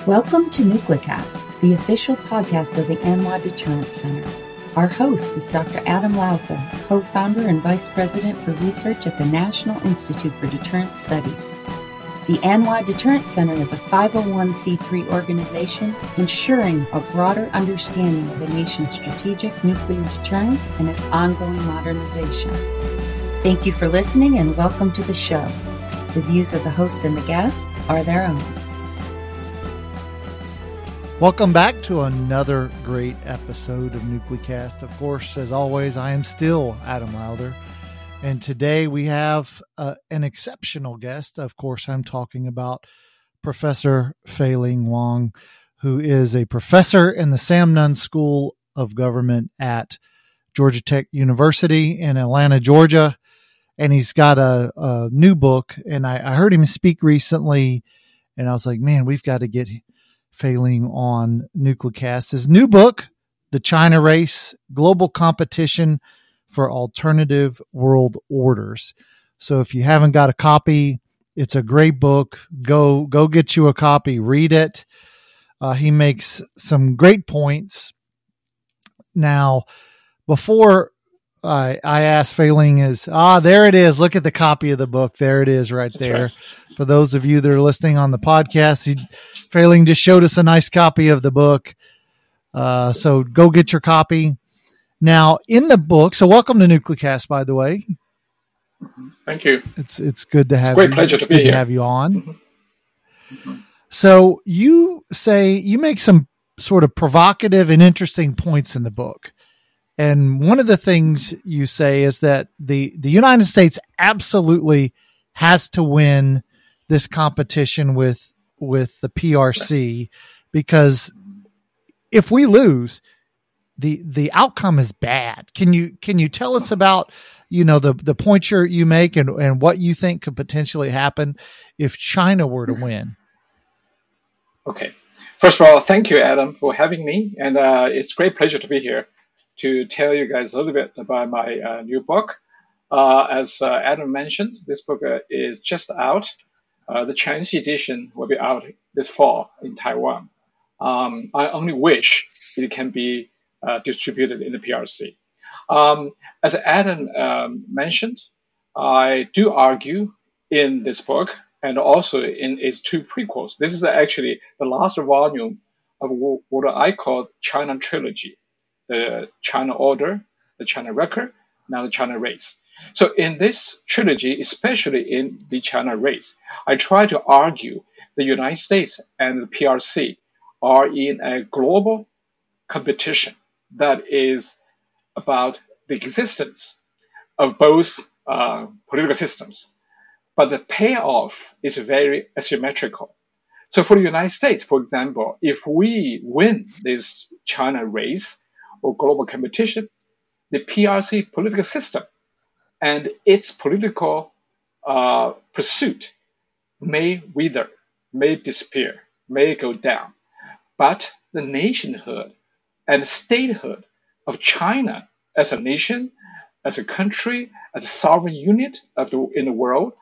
Welcome to Nuclecast, the official podcast of the ANWA Deterrence Center. Our host is Dr. Adam Lowtham, co-founder and vice president for research at the National Institute for Deterrence Studies. The ANWA Deterrence Center is a 501c3 organization ensuring a broader understanding of the nation's strategic nuclear deterrence and its ongoing modernization. Thank you for listening and welcome to the show. The views of the host and the guests are their own. Welcome back to another great episode of Nuclecast. Of course, as always, I am still Adam Lowther, and today we have an exceptional guest. Of course, I'm talking about Professor Fei-Ling Wang, who is a professor in the Sam Nunn School of Government at Georgia Tech University in Atlanta, Georgia, and he's got a new book, and I heard him speak recently, and I was like, man, we've got to get Fei-Ling on Nuclecast. His new book, The China Race, Global Competition for Alternative World Orders. So if you haven't got a copy, it's a great book. Go get you a copy, read it. He makes some great points. Now, before I asked Fei-Ling there it is. Look at the copy of the book. There it is right That's there. Right. For those of you that are listening on the podcast, Fei-Ling just showed us a nice copy of the book. So go get your copy. Now, in the book, so welcome to Nuclecast, by the way. Thank you. It's good to have you. It's a great pleasure to be here. To have you on. So you make some sort of provocative and interesting points in the book. And one of the things you say is that the United States absolutely has to win this competition with the PRC, because if we lose, the outcome is bad. Can you tell us about, the points you make and what you think could potentially happen if China were to win? Okay. First of all, thank you, Adam, for having me. And it's a great pleasure to be here to tell you guys a little bit about my new book. As Adam mentioned, this book is just out. The Chinese edition will be out this fall in Taiwan. I only wish it can be distributed in the PRC. As Adam mentioned, I do argue in this book and also in its two prequels. This is actually the last volume of what I call China Trilogy: the China Order, the China Record, now the China Race. So in this trilogy, especially in the China Race, I try to argue the United States and the PRC are in a global competition that is about the existence of both political systems. But the payoff is very asymmetrical. So for the United States, for example, if we win this China Race or global competition, the PRC political system and its political pursuit may wither, may disappear, may go down. But the nationhood and statehood of China as a nation, as a country, as a sovereign unit in the world,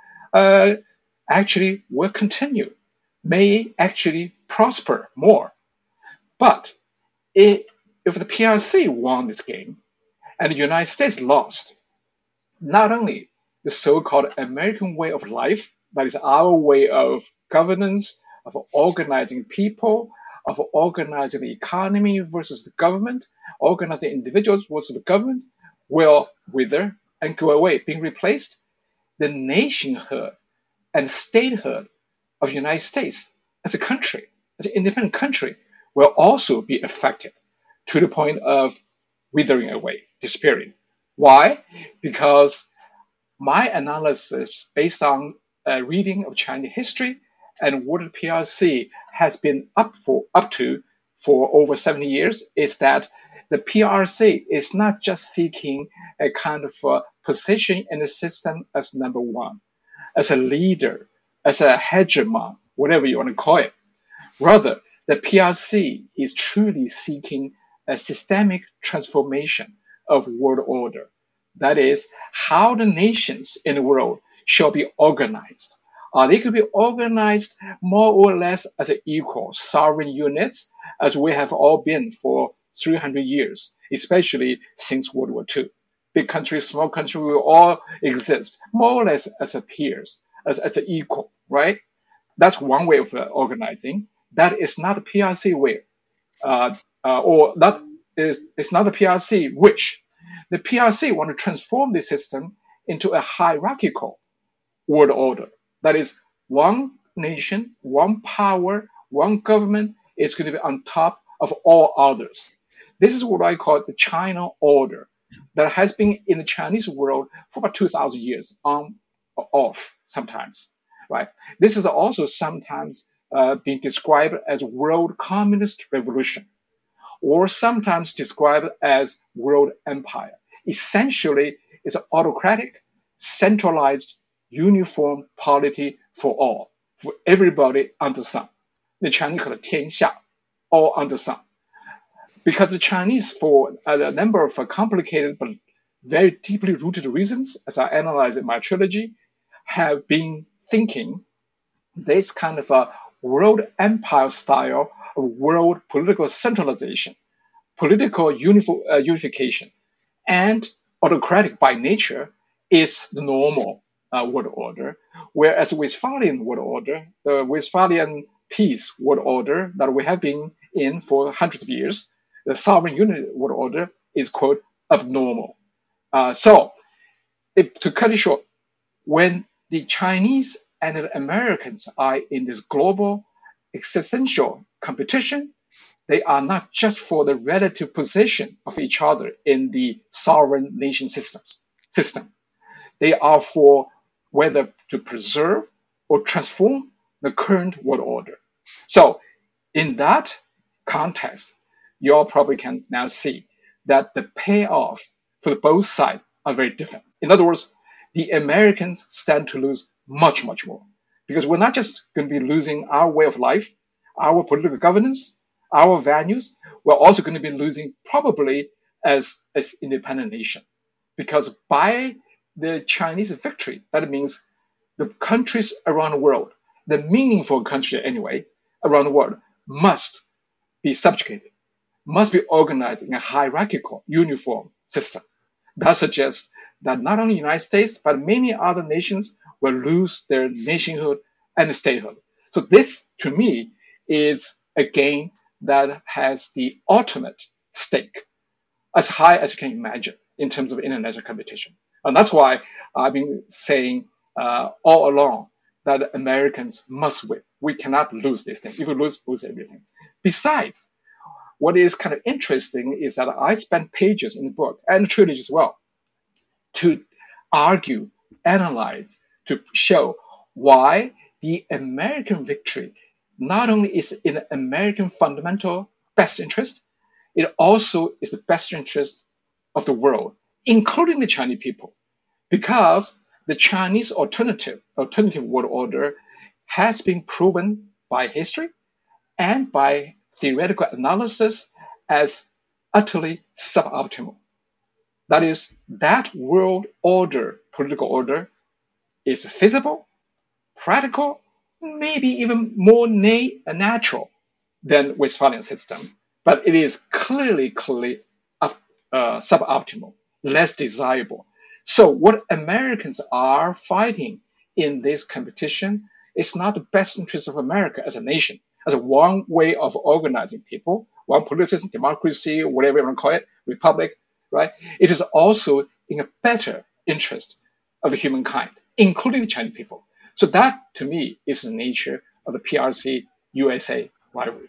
actually will continue, may actually prosper more. But if the PRC won this game and the United States lost, not only the so-called American way of life, that is our way of governance, of organizing people, of organizing the economy versus the government, organizing individuals versus the government, will wither and go away, being replaced. The nationhood and statehood of the United States as a country, as an independent country, will also be affected to the point of withering away, disappearing. Why? Because my analysis, based on reading of Chinese history and what the PRC has been up to for over 70 years, is that the PRC is not just seeking a kind of position in the system as number one, as a leader, as a hegemon, whatever you want to call it. Rather, the PRC is truly seeking a systemic transformation of world order. That is, how the nations in the world shall be organized, They could be organized more or less as equal sovereign units, as we have all been for 300 years, especially since World War II. Big countries, small countries, we all exist more or less as peers, as an equal, right? That's one way of organizing. That is not a PRC way, or that is it's not a PRC wish. The PRC want to transform the system into a hierarchical world order. That is, one nation, one power, one government is going to be on top of all others. This is what I call the China order that has been in the Chinese world for about 2,000 years, on or off sometimes, right? This is also sometimes being described as world communist revolution, or sometimes described as world empire. Essentially, it's an autocratic, centralized, uniform polity for all, for everybody under the sun. The Chinese call it 天下, all under the sun. Because the Chinese, for a number of complicated but very deeply rooted reasons, as I analyze in my trilogy, have been thinking this kind of a world empire style of world political centralization, political unification, and autocratic by nature is the normal world order, whereas the Westphalian world order, the Westphalian peace world order that we have been in for hundreds of years, the sovereign unity world order is, quote, abnormal. To cut it short, when the Chinese and the Americans are in this global existential competition, they are not just for the relative position of each other in the sovereign nation system. They are for whether to preserve or transform the current world order. So in that context, you all probably can now see that the payoff for both sides are very different. In other words, the Americans stand to lose much, much more, because we're not just going to be losing our way of life, our political governance, our values, we're also going to be losing probably as independent nation. Because by the Chinese victory, that means the countries around the world, the meaningful country anyway, around the world, must be subjugated, must be organized in a hierarchical, uniform system. That suggests that not only the United States, but many other nations will lose their nationhood and statehood. So this, to me, is a game that has the ultimate stake, as high as you can imagine in terms of international competition. And that's why I've been saying all along that Americans must win. We cannot lose this thing. If we lose everything. Besides, what is kind of interesting is that I spent pages in the book, and the trilogy as well, to argue, analyze, to show why the American victory not only is in the American fundamental best interest, it also is the best interest of the world, including the Chinese people, because the Chinese alternative world order has been proven by history and by theoretical analysis as utterly suboptimal. That is, that world order, political order, is feasible, practical, maybe even more natural than Westphalian system, but it is clearly suboptimal, less desirable. So what Americans are fighting in this competition is not the best interest of America as a nation, as a one way of organizing people, one political system, democracy, whatever you want to call it, republic, right? It is also in a better interest of the humankind, including the Chinese people. So that, to me, is the nature of the PRC-USA rivalry.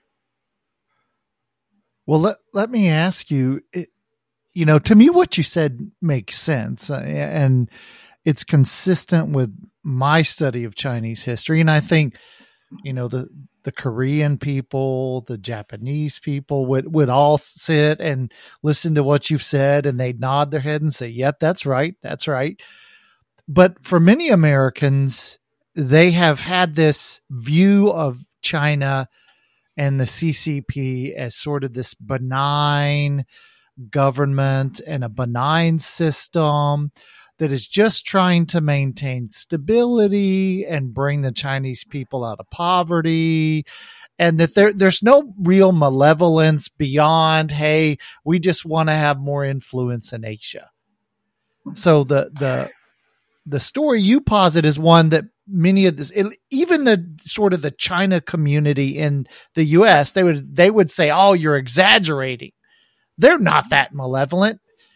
Well, let me ask you, to me, what you said makes sense, and it's consistent with my study of Chinese history. And I think, the Korean people, the Japanese people would all sit and listen to what you've said, and they'd nod their head and say, yep, that's right. That's right. But for many Americans, they have had this view of China and the CCP as sort of this benign government and a benign system that is just trying to maintain stability and bring the Chinese people out of poverty, and that there's no real malevolence beyond, hey, we just want to have more influence in Asia. So the story you posit is one that many of this, even the sort of the China community in the U.S., they would say, "Oh, you're exaggerating. They're not that malevolent."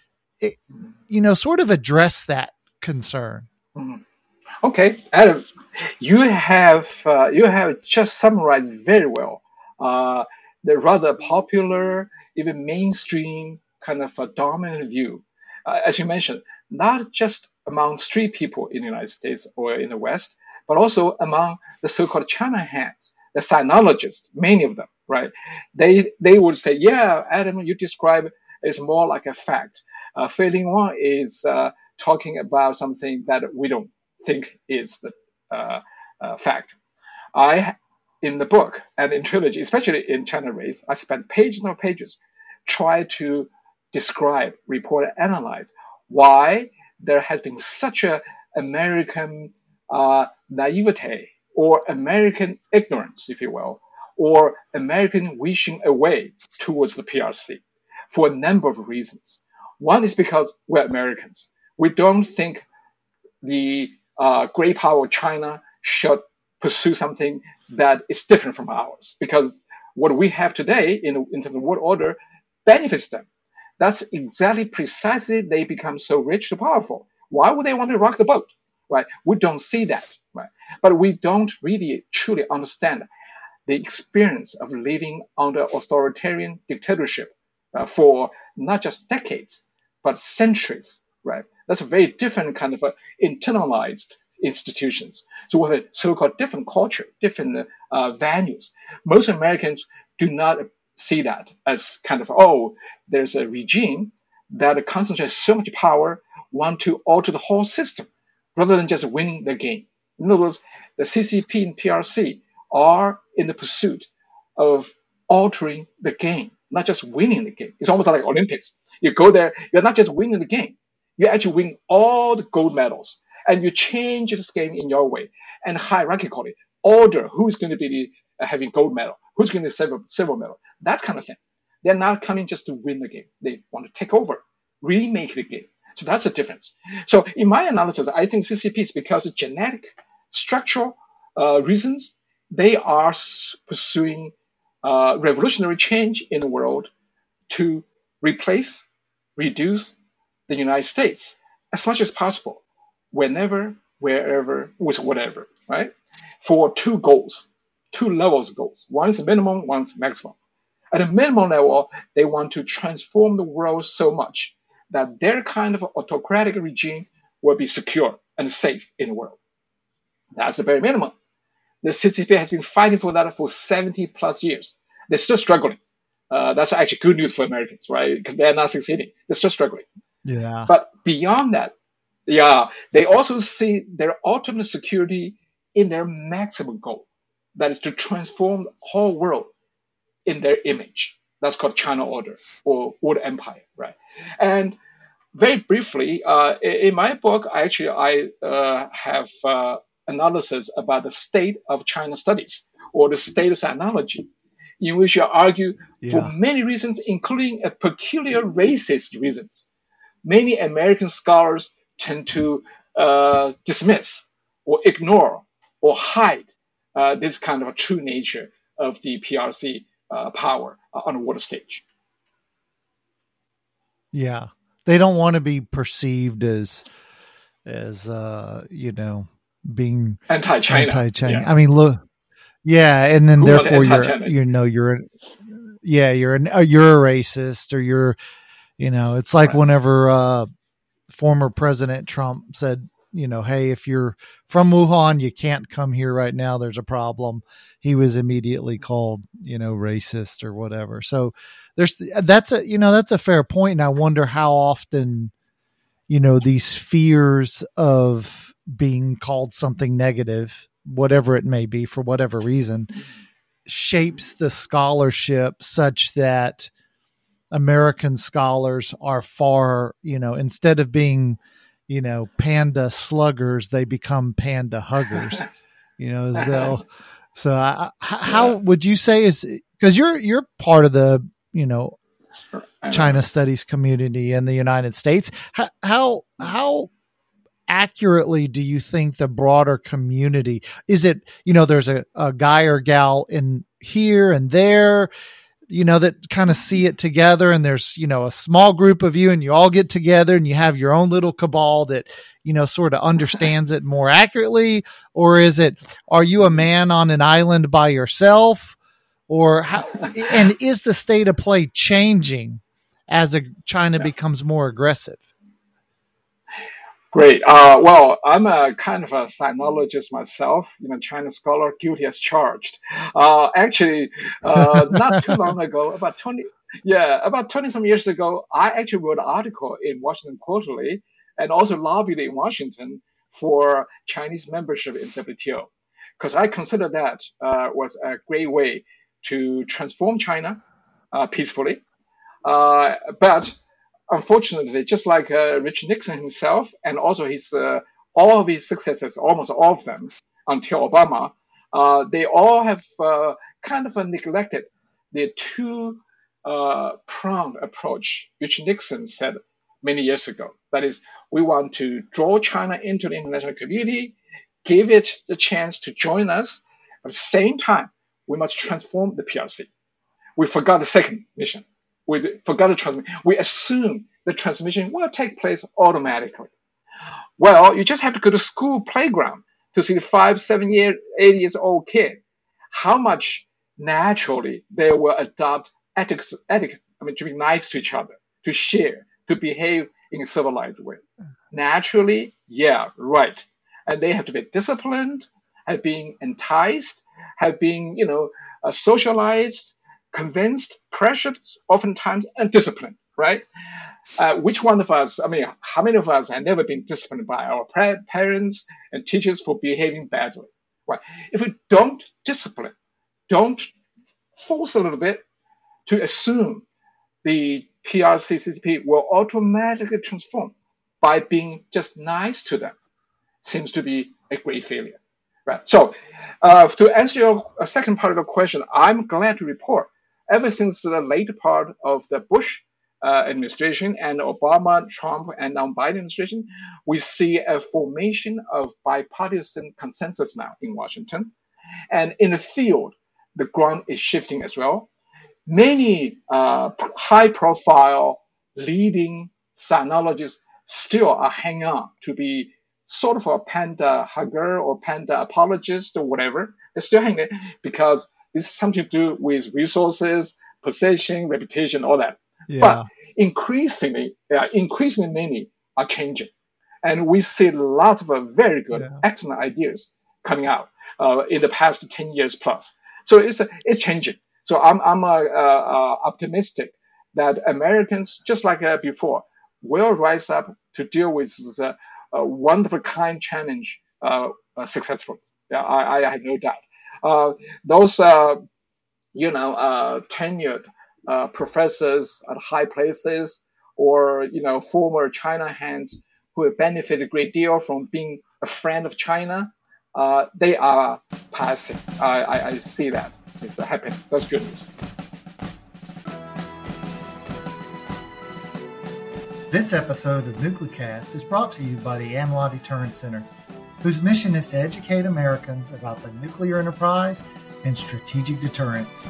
Sort of address that concern. Okay, Adam, you have just summarized very well the rather popular, even mainstream kind of a dominant view, as you mentioned, not just among street people in the United States or in the West, but also among the so-called China hands, the sinologists, many of them, right? They would say, yeah, Adam, you describe is more like a fact. Failing Wang is talking about something that we don't think is the fact. In the book and in trilogy, especially in China Race, I spent pages and pages try to describe, report, and analyze why there has been such a American naivete or American ignorance, if you will, or American wishing away towards the PRC for a number of reasons. One is because we're Americans. We don't think the great power of China should pursue something that is different from ours, because what we have today in terms of world order benefits them. That's exactly precisely they become so rich and powerful. Why would they want to rock the boat, right? We don't see that, right? But we don't really truly understand the experience of living under authoritarian dictatorship for not just decades, but centuries, right? That's a very different kind of internalized institutions. So we have a so-called different culture, different values. Most Americans do not see that as kind of, there's a regime that concentrates so much power, want to alter the whole system rather than just winning the game. In other words, the CCP and PRC are in the pursuit of altering the game, not just winning the game. It's almost like Olympics. You go there, you're not just winning the game. You actually win all the gold medals, and you change this game in your way and hierarchically order who's going to be having gold medal, who's going to be silver medal, that kind of thing. They're not coming just to win the game. They want to take over, remake the game. So that's the difference. So in my analysis, I think CCPs, because of genetic, structural reasons, they are pursuing revolutionary change in the world to replace, reduce the United States as much as possible, whenever, wherever, with whatever, right? For two goals, two levels of goals. One's minimum, one's maximum. At a minimum level, they want to transform the world so much that their kind of autocratic regime will be secure and safe in the world. That's the very minimum. The CCP has been fighting for that for 70 plus years. They're still struggling. That's actually good news for Americans, right? Because they're not succeeding. They're still struggling. Yeah. But beyond that, they also see their ultimate security in their maximum goal. That is to transform the whole world in their image. That's called China Order or World Empire, right? And very briefly, in my book, I have analysis about the state of China studies or the state of sinology, in which I argue for many reasons, including a peculiar racist reasons. Many American scholars tend to dismiss or ignore or hide this kind of a true nature of the PRC power on the world stage. Yeah, they don't want to be perceived as being anti-China. Yeah. I mean, look, and then therefore you're a racist, or you're, it's like whenever former President Trump said, hey, if you're from Wuhan, you can't come here right now. There's a problem. He was immediately called, racist or whatever. So that's a fair point. And I wonder how often, these fears of being called something negative, whatever it may be, for whatever reason, shapes the scholarship such that American scholars are far, instead of being, panda sluggers, they become panda huggers, as they'll. So how would you say because you're part of the, China studies community in the United States. How accurately do you think the broader community is it, there's a guy or gal in here and there, that kind of see it together, and there's, a small group of you and you all get together and you have your own little cabal that, sort of understands it more accurately? Or are you a man on an island by yourself? Or how, and is the state of play changing as China becomes more aggressive? Great. Well, I'm a kind of a sinologist myself, China scholar, guilty as charged. Actually, not too long ago, about 20 some years ago, I actually wrote an article in Washington Quarterly and also lobbied in Washington for Chinese membership in WTO, because I consider that was a great way to transform China peacefully. But unfortunately, just like Richard Nixon himself, and also his all of his successors, almost all of them, until Obama, they all have kind of neglected the two-pronged approach, which Nixon said many years ago. That is, we want to draw China into the international community, give it the chance to join us. At the same time, we must transform the PRC. We forgot the second mission. We forgot the transmission. We assume the transmission will take place automatically. Well, you just have to go to school playground to see the 5, 7, 8 years old kid, how much naturally they will adopt ethics, to be nice to each other, to share, to behave in a civilized way. Naturally, yeah, right. And they have to be disciplined, have been enticed, have been, socialized, convinced, pressured, oftentimes, and disciplined, right? Which one of us, how many of us have never been disciplined by our parents and teachers for behaving badly, right? If we don't discipline, don't force a little bit to assume the PRC CCP will automatically transform by being just nice to them, seems to be a great failure, right? So to answer your second part of the question, I'm glad to report ever since the later part of the Bush administration and Obama, Trump, and now Biden administration, we see a formation of bipartisan consensus now in Washington. And in the field, the ground is shifting as well. Many high-profile leading sinologists still are hanging on to be sort of a panda hugger or panda apologist or whatever. They're still hanging because this is something to do with resources, position, reputation, all that. Yeah. But increasingly many are changing. And we see lots of very good, excellent ideas coming out in the past 10 years plus. So it's changing. So I'm optimistic that Americans, just like before, will rise up to deal with this wonderful kind challenge successfully. Yeah, I have no doubt. Those tenured professors at high places, or former China hands who have benefited a great deal from being a friend of China, they are passing. I see that. It's happening. That's good news. This episode of NucleCast is brought to you by the ANWA Deterrence Center, whose mission is to educate Americans about the nuclear enterprise and strategic deterrence.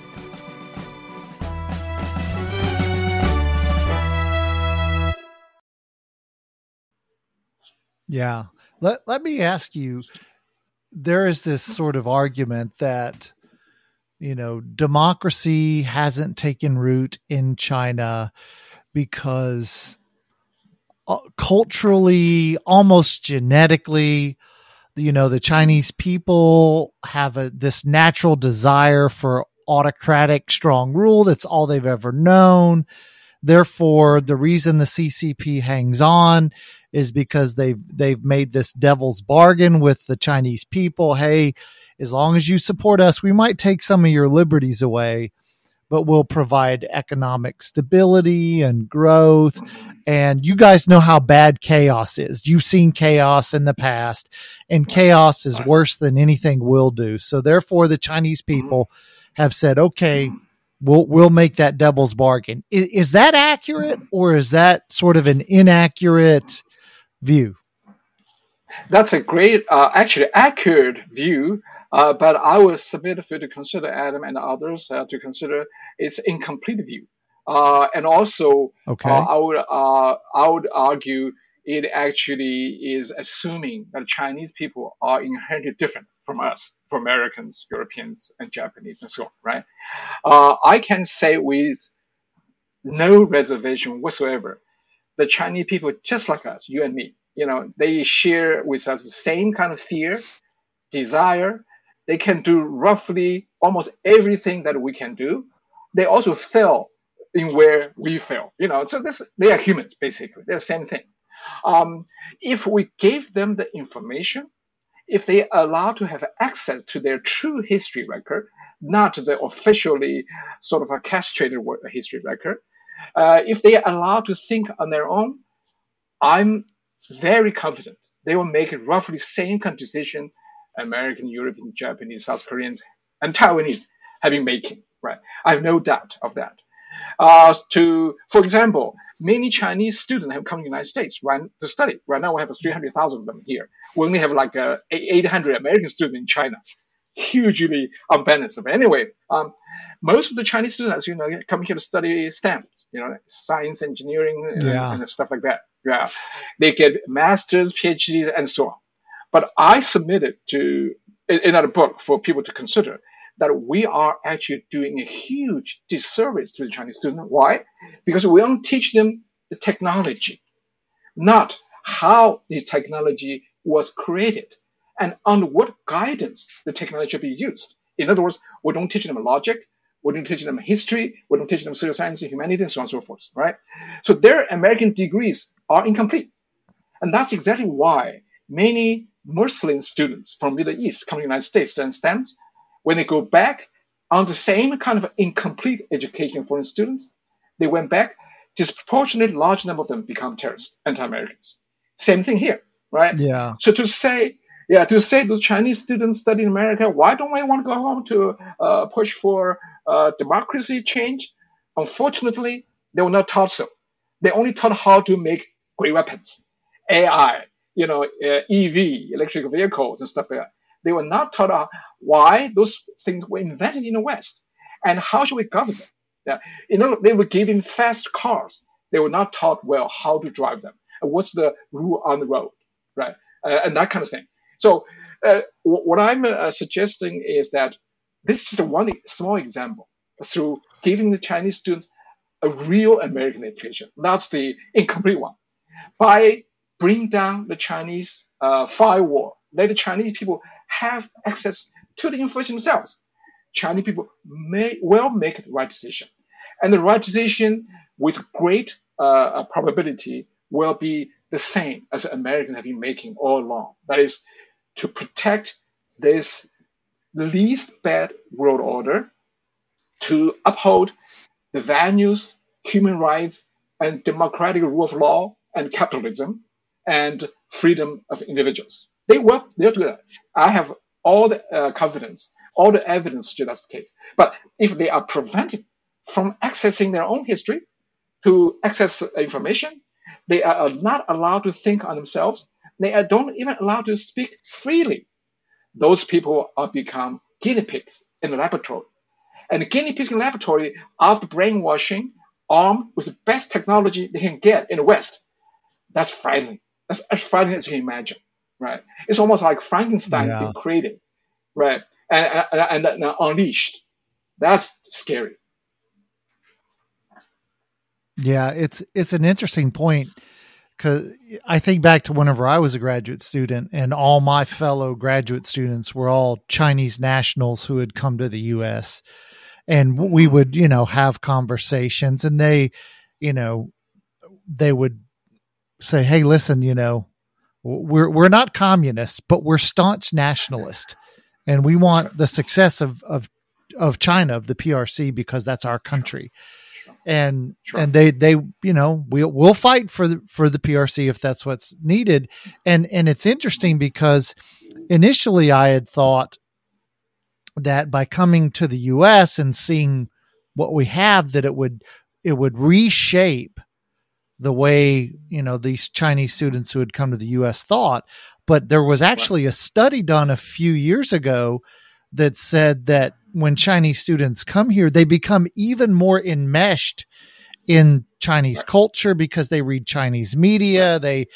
Yeah. Let me ask you, there is this sort of argument that, democracy hasn't taken root in China because culturally, almost genetically, the Chinese people have this natural desire for autocratic, strong rule. That's all they've ever known. Therefore, the reason the CCP hangs on is because they've made this devil's bargain with the Chinese people. Hey, as long as you support us, we might take some of your liberties away, but will provide economic stability and growth. And you guys know how bad chaos is. You've seen chaos in the past, and chaos is worse than anything we'll do. So therefore, the Chinese people have said, okay, we'll make that devil's bargain. Is that accurate, or is that sort of an inaccurate view? That's a great, actually accurate view, but I will submit for you to consider, Adam and others, to consider its incomplete view. And also, Okay. I would argue it actually is assuming that Chinese people are inherently different from us, from Americans, Europeans, and Japanese, and so on, right? I can say with no reservation whatsoever, the Chinese people, just like us, you and me, they share with us the same kind of fear, desire. They can do roughly almost everything that we can do. They also fail in where we fail. So they are humans, basically. They're the same thing. If we gave them the information, if they are allowed to have access to their true history record, not the officially sort of a castrated history record, if they are allowed to think on their own, I'm very confident they will make roughly the same kind of decision American, European, Japanese, South Koreans, and Taiwanese have been making, right? I have no doubt of that. For example, many Chinese students have come to the United States to study. Right now, we have 300,000 of them here. We only have like 800 American students in China, hugely unbalanced. But anyway, most of the Chinese students, as you know, come here to study STEM, science, engineering, and stuff like that. Yeah, they get masters, PhDs, and so on. But I submitted to another book for people to consider that we are actually doing a huge disservice to the Chinese students. Why? Because we don't teach them the technology, not how the technology was created and under what guidance the technology should be used. In other words, we don't teach them logic, we don't teach them history, we don't teach them social science and humanity, and so on and so forth, right? So their American degrees are incomplete. And that's exactly why many Muslim students from Middle East come to the United States to understand when they go back on the same kind of incomplete education foreign students, they went back, disproportionately large number of them become terrorists, anti-Americans. Same thing here, right? Yeah. So to say those Chinese students study in America, why don't they want to go home to push for democracy change? Unfortunately, they were not taught so. They only taught how to make great weapons, AI, EV, electric vehicles and stuff like that. They were not taught why those things were invented in the West and how should we govern them. Yeah. They were given fast cars. They were not taught well how to drive them and what's the rule on the road, right? And that kind of thing. So what I'm suggesting is that this is just one small example through giving the Chinese students a real American education. That's the incomplete one. By bringing down the Chinese firewall, let the Chinese people have access to the information themselves. Chinese people may well make the right decision. And the right decision with great probability will be the same as Americans have been making all along. That is to protect this least bad world order, to uphold the values, human rights, and democratic rule of law, and capitalism, and freedom of individuals. They'll do that. I have all the confidence, all the evidence to that's the case. But if they are prevented from accessing their own history to access information, they are not allowed to think on themselves. They are don't even allowed to speak freely. Those people are become guinea pigs in the laboratory. And the guinea pigs in the laboratory, after brainwashing, armed with the best technology they can get in the West, that's frightening. That's as frightening as you can imagine, right? It's almost like Frankenstein being created, right? And unleashed. That's scary. Yeah, it's an interesting point because I think back to whenever I was a graduate student and all my fellow graduate students were all Chinese nationals who had come to the U.S. and we would, have conversations and they would say, hey, listen, we're not communists, but we're staunch nationalists and we want the success of of China, of the PRC, because that's our country. And Sure. and they we'll fight for the PRC if that's what's needed. And it's interesting because initially I had thought that by coming to the U.S. and seeing what we have, that it would reshape the way, these Chinese students who had come to the U.S. thought. But there was actually a study done a few years ago that said that when Chinese students come here, they become even more enmeshed in Chinese culture because they read Chinese media, they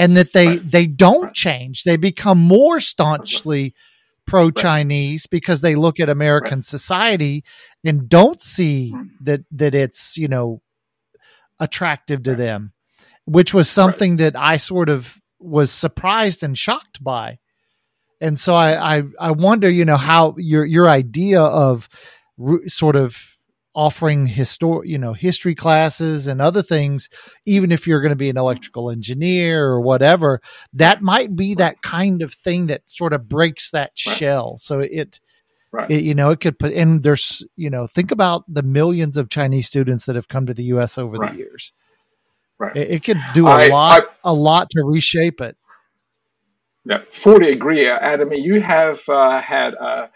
don't change. They become more staunchly pro-Chinese because they look at American society and don't see that it's, attractive to them, which was something that I sort of was surprised and shocked by. And so I wonder, how your idea of sort of offering history classes and other things, even if you're going to be an electrical engineer or whatever, that might be that kind of thing that sort of breaks that shell. So it could put in, there's, think about the millions of Chinese students that have come to the U.S. over the years. Right. It could do a lot to reshape it. Yeah, fully agree, Adam. You have had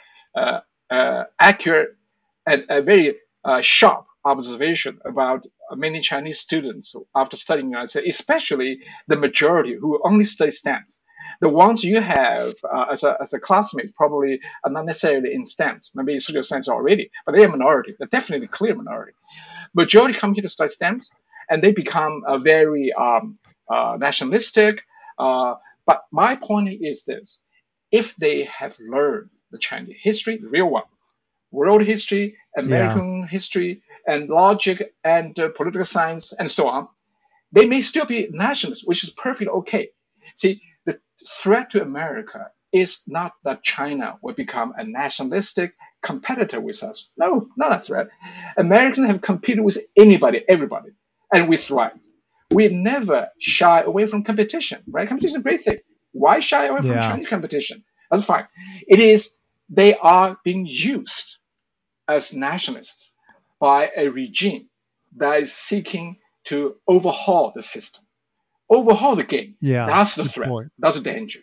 accurate and a very sharp observation about many Chinese students after studying United States, especially the majority who only study STEMs. The ones you have as a classmate probably are not necessarily in STEMs, maybe social science already, but they're a minority. They're definitely a clear minority. Majority come here to study STEMs, and they become very nationalistic. But my point is this: if they have learned the Chinese history, the real one, world history, American history, and logic, and political science, and so on, they may still be nationalists, which is perfectly okay. See, the threat to America is not that China will become a nationalistic competitor with us. No, not a threat. Americans have competed with anybody, everybody, and we thrive. We never shy away from competition, right? Competition is a great thing. Why shy away from Chinese competition? That's fine. It is, they are being used as nationalists by a regime that is seeking to overhaul the system, overhaul the game. Yeah, that's the threat. That's the danger.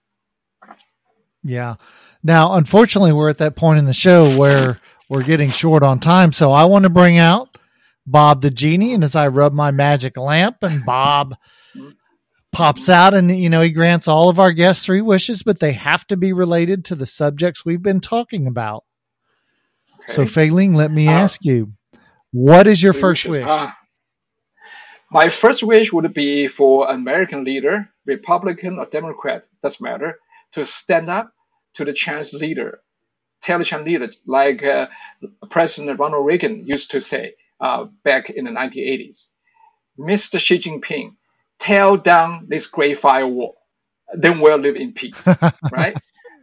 Yeah. Now, unfortunately, we're at that point in the show where we're getting short on time. So I want to bring out Bob the Genie. And as I rub my magic lamp, and Bob pops out, and, he grants all of our guests 3 wishes, but they have to be related to the subjects we've been talking about. Okay. So Fei-Ling, let me ask you, what is your first wish? My first wish would be for an American leader, Republican or Democrat, doesn't matter, to stand up to the Chinese leader, tell the Chinese leader, like President Ronald Reagan used to say back in the 1980s, Mr. Xi Jinping, tear down this great firewall, then we'll live in peace, right?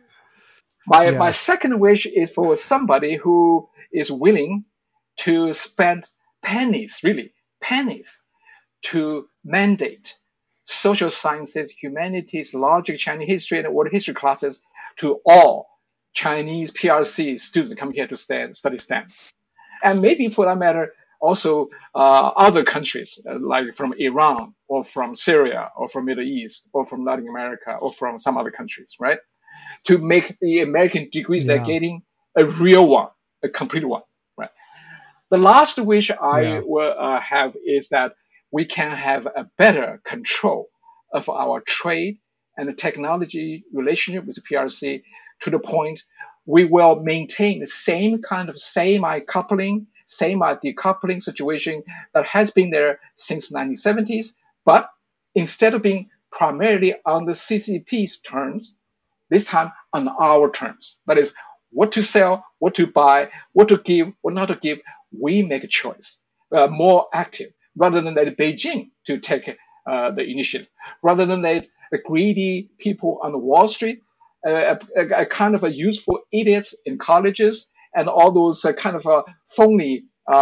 My second wish is for somebody who is willing to spend pennies, really, pennies, to mandate social sciences, humanities, logic, Chinese history, and world history classes to all Chinese PRC students come here to study STEMs. And maybe for that matter, also other countries, like from Iran or from Syria or from Middle East or from Latin America or from some other countries, right? To make the American degrees they're getting a real one, a complete one, right? The last wish I will have is that we can have a better control of our trade and the technology relationship with the PRC to the point we will maintain the same kind of semi-coupling, semi-decoupling situation that has been there since the 1970s. But instead of being primarily on the CCP's terms, this time on our terms. That is, what to sell, what to buy, what to give, what not to give. We make a choice, more active, rather than let Beijing to take the initiative, rather than let the greedy people on the Wall Street, a kind of a useful idiots in colleges, and all those kind of phony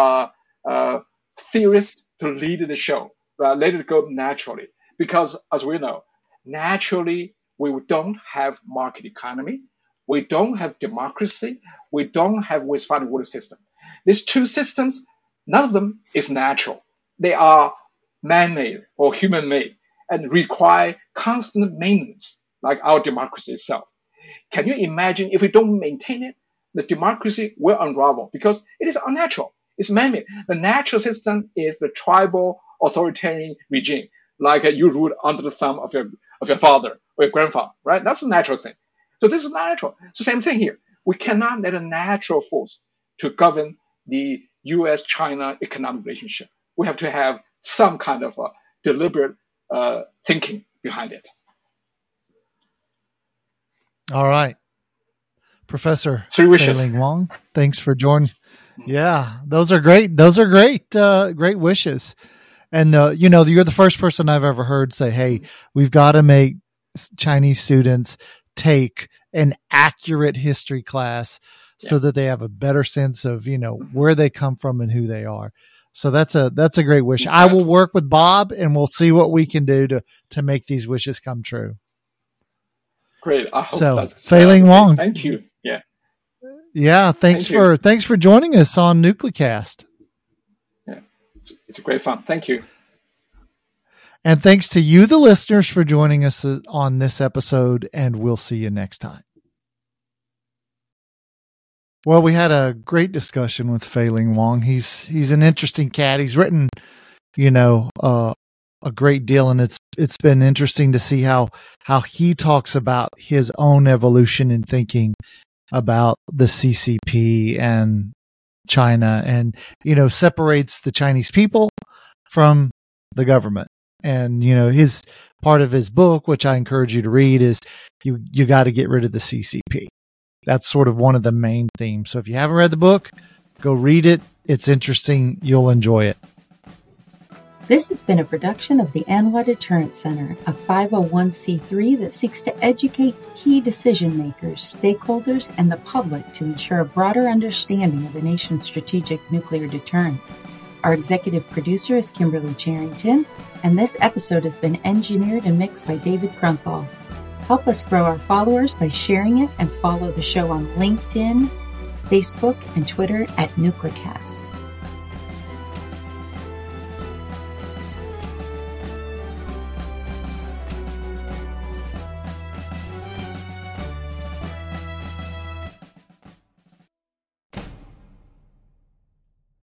theorists to lead the show. Let it go naturally. Because as we know, naturally, we don't have market economy. We don't have democracy. We don't have Westphalian water system. These two systems, none of them is natural. They are man-made or human-made and require constant maintenance, like our democracy itself. Can you imagine if we don't maintain it, the democracy will unravel because it is unnatural. It's man-made. The natural system is the tribal authoritarian regime, like you ruled under the thumb of your father or your grandfather, right? That's a natural thing. So this is natural. So same thing here. We cannot let a natural force to govern the U.S.-China economic relationship. We have to have some kind of deliberate thinking behind it. All right. Professor Fei-Ling Wang, thanks for joining. Yeah, those are great. Those are great, great wishes. And, you're the first person I've ever heard say, hey, we've got to make Chinese students take an accurate history class so that they have a better sense of, where they come from and who they are. So that's a great wish. Exactly. I will work with Bob and we'll see what we can do to make these wishes come true. Great. I hope that's Fei-Ling Wang. Thank you. Yeah. Yeah. Thanks for joining us on NucleCast. Yeah. It's great fun. Thank you. And thanks to you, the listeners, for joining us on this episode, and we'll see you next time. Well, we had a great discussion with Fei-Ling Wang. He's an interesting cat. He's written, a great deal, and it's been interesting to see how he talks about his own evolution in thinking about the CCP and China, and separates the Chinese people from the government. And his part of his book, which I encourage you to read, is you got to get rid of the CCP. That's sort of one of the main themes. So if you haven't read the book, go read it. It's interesting. You'll enjoy it. This has been a production of the Anhwa Deterrence Center, a 501c3 that seeks to educate key decision makers, stakeholders, and the public to ensure a broader understanding of the nation's strategic nuclear deterrent. Our executive producer is Kimberly Charrington, and this episode has been engineered and mixed by David Krunthal. Help us grow our followers by sharing it and follow the show on LinkedIn, Facebook, and Twitter at NucleCast.